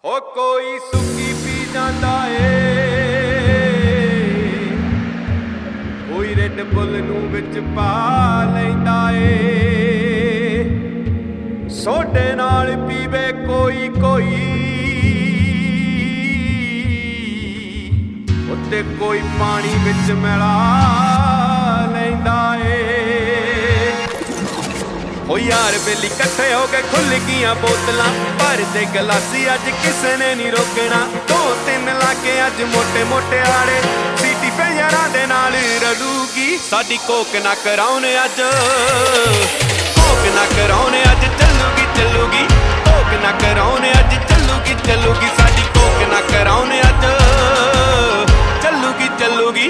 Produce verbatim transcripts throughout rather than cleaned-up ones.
ओ कोई सुक्की पी जांदा ए, कोई रेड बुल नूं विच पा लैंदा ए, सोडे नाल पीवे कोई कोई, उत्ते कोई पानी विच मिला लैंदा ए। ओ यार बेली कट्ठे हो के खुल गईयां बोतलां, भरदे गलासी अज किसे ने नहीं रोकना। दो तीन लाके अज मोटे मोटे आड़े, सीटी पे यारां दे नाल रलूगी। साडी कोक ना कराउने अज, कोक ना कराउने अज, चलूगी चलूगी। कोक ना कराउने अज, चलूगी चलूगी। साडी कोक ना कराउने अज, चलूगी चलूगी।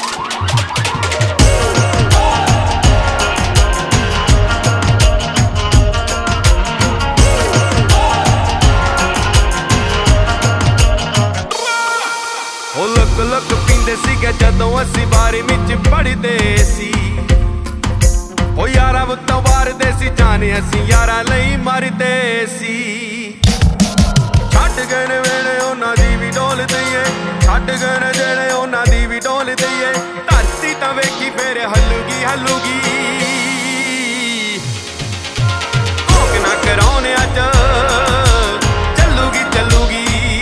ओ लुक लुक पींदे सीगे जदों असीं बारवीं च पढ़दे सी। ओ यारां उत्तों वारदे सी, जाने असीं यारां लई मरदे सी। छड्ड गए ने वेले उन्हां दी भी डोल दईए, छड्ड गए ने जेड़े उन्हां दी भी डोल दईए। धरती तां वेखी फेर हल्लूगी हल्लूगी। कोक ना कराउने अज, चलूगी चलूगी।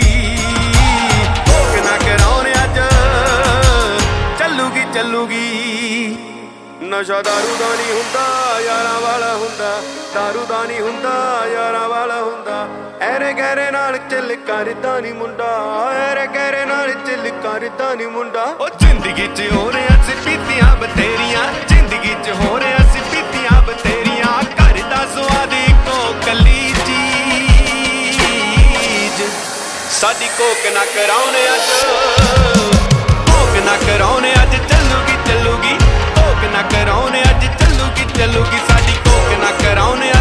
चलूगी नशा दारू दा नहीं हुंदा, यारां वाला हुंदा। दारू दा नहीं हुंदा, यारां वाला हुंदा। ऐरे गहरे नाल चिल करदा नहीं मुंडा, ऐरे गहरे नाल चिल करदा नहीं मुंडा। ओ जिंदगी च हो रहे असीं पीतियां बतेरियां, जिंदगी च हो रहे असीं पीतियां बतेरियां। घर दा स्वाद इक्को कली चीज, साडी कोक ना कराउने अज, कोक ना कराउने अज, चलूगी चलूगी। कोक ना कराउने अज, चलूगी चलूगी। साडी कोक ना कराउने